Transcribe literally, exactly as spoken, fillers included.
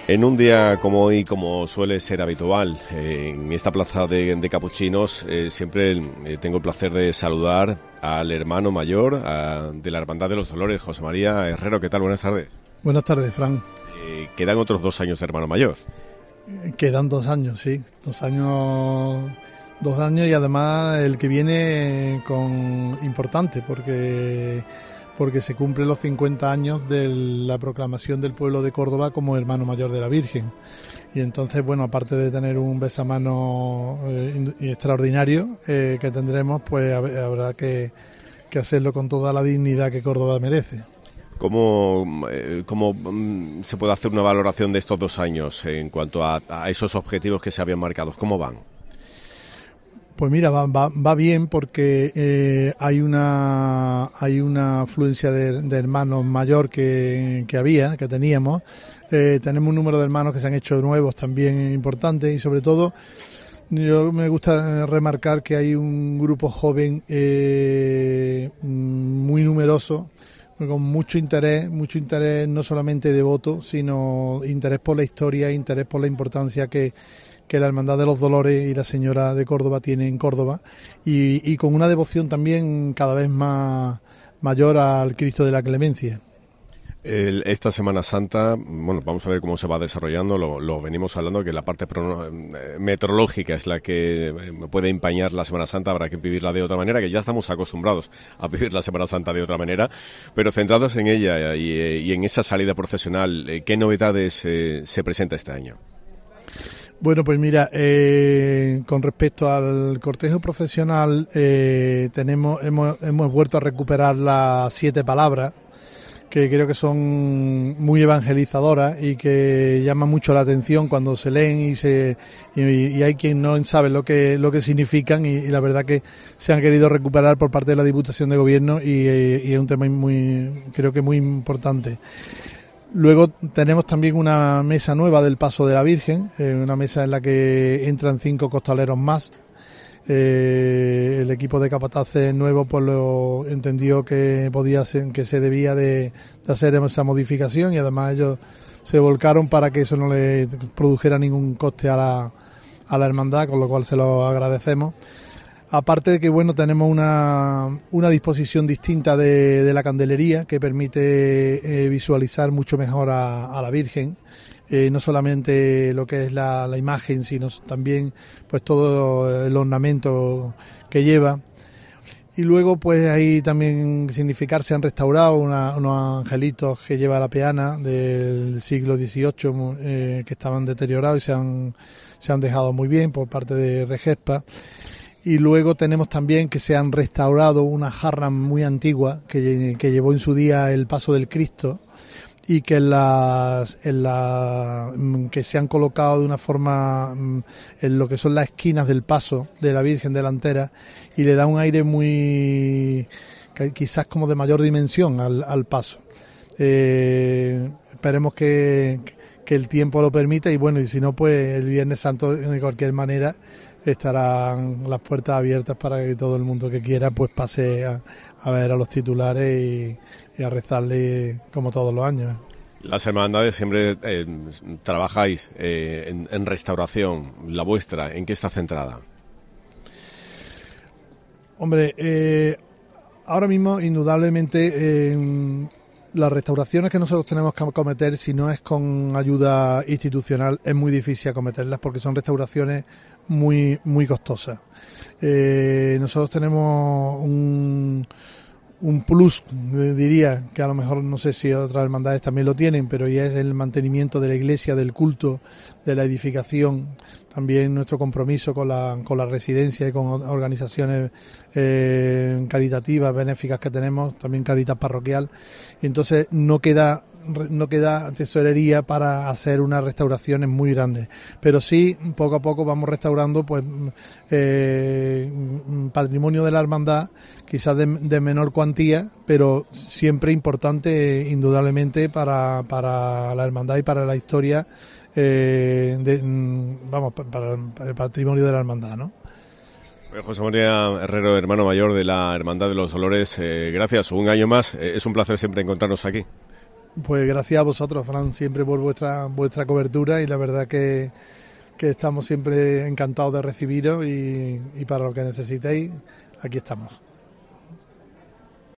En un día como hoy, como suele ser habitual, eh, en esta plaza de, de capuchinos, eh, siempre eh, tengo el placer de saludar al hermano mayor a, de la Hermandad de los Dolores, José María Herrero. ¿Qué tal? Buenas tardes. Buenas tardes, Fran. Eh, quedan otros dos años de hermano mayor. Quedan dos años, sí. Dos años, dos años y además el que viene con importante porque... porque se cumplen los cincuenta años de la proclamación del pueblo de Córdoba como hermano mayor de la Virgen. Y entonces, bueno, aparte de tener un besamano eh, extraordinario eh, que tendremos, pues habrá que, que hacerlo con toda la dignidad que Córdoba merece. ¿Cómo, eh, cómo mm, se puede hacer una valoración de estos dos años en cuanto a, a esos objetivos que se habían marcado? ¿Cómo van? Pues mira, va, va, va bien porque eh, hay una hay una afluencia de, de hermanos mayor que, que había, que teníamos. Eh, tenemos un número de hermanos que se han hecho nuevos también importantes y sobre todo yo me gusta remarcar que hay un grupo joven eh, muy numeroso, con mucho interés, mucho interés no solamente devoto, sino interés por la historia, interés por la importancia que que la Hermandad de los Dolores y la Señora de Córdoba tiene en Córdoba y, y con una devoción también cada vez más mayor al Cristo de la Clemencia. El, esta Semana Santa, bueno, vamos a ver cómo se va desarrollando, lo, lo venimos hablando, que la parte prono, eh, meteorológica es la que eh, puede empañar la Semana Santa, habrá que vivirla de otra manera, que ya estamos acostumbrados a vivir la Semana Santa de otra manera, pero centrados en ella y, eh, y en esa salida procesional, eh, ¿qué novedades eh, se presenta este año? Bueno, pues mira, eh, con respecto al cortejo procesional, eh, tenemos hemos, hemos vuelto a recuperar las siete palabras, que creo que son muy evangelizadoras y que llaman mucho la atención cuando se leen y se y, y hay quien no sabe lo que lo que significan y, y la verdad que se han querido recuperar por parte de la Diputación de Gobierno y, y es un tema muy creo que muy importante. Luego tenemos también una mesa nueva del Paso de la Virgen, eh, una mesa en la que entran cinco costaleros más. Eh, el equipo de capataces nuevo pues lo entendió que podía ser, que se debía de, de hacer esa modificación y además ellos se volcaron para que eso no le produjera ningún coste a la, a la hermandad, con lo cual se lo agradecemos. Aparte de que bueno tenemos una, una disposición distinta de, de la candelería que permite eh, visualizar mucho mejor a, a la Virgen, eh, no solamente lo que es la, la imagen, sino también pues todo el ornamento que lleva. Y luego pues ahí también significar se han restaurado una, unos angelitos que lleva la peana del siglo dieciocho eh, que estaban deteriorados y se han, se han dejado muy bien por parte de Regespa. Y luego tenemos también que se han restaurado una jarra muy antigua que, que llevó en su día el paso del Cristo y que en las, en la, que se han colocado de una forma en lo que son las esquinas del paso de la Virgen delantera y le da un aire muy quizás como de mayor dimensión al, al paso. Eh, esperemos que, que el tiempo lo permita y bueno, y si no pues el Viernes Santo de cualquier manera estarán las puertas abiertas para que todo el mundo que quiera pues pase a, a ver a los titulares y, y a rezarle como todos los años. Las hermandades siempre eh, trabajáis eh, en, en restauración. La vuestra, ¿en qué está centrada? Hombre, eh, ahora mismo indudablemente eh, las restauraciones que nosotros tenemos que acometer, si no es con ayuda institucional, es muy difícil acometerlas porque son restauraciones muy muy costosas. Eh, nosotros tenemos un, un plus, diría, que a lo mejor no sé si otras hermandades también lo tienen, pero ya es el mantenimiento de la iglesia, del culto, de la edificación, también nuestro compromiso con la, con la residencia y con organizaciones eh, caritativas, benéficas que tenemos, también Caritas Parroquial, y entonces no queda no queda tesorería para hacer unas restauraciones muy grandes, pero sí poco a poco vamos restaurando pues eh, patrimonio de la hermandad, quizás de, de menor cuantía, pero siempre importante indudablemente para, para la hermandad y para la historia, eh, de, vamos, para, para el patrimonio de la hermandad, ¿no? José María Herrero, hermano mayor de la Hermandad de los Dolores, eh, gracias, un año más, eh, es un placer siempre encontrarnos aquí. Pues gracias a vosotros, Fran, siempre por vuestra vuestra cobertura, y la verdad que, que estamos siempre encantados de recibiros y, y para lo que necesitéis, aquí estamos.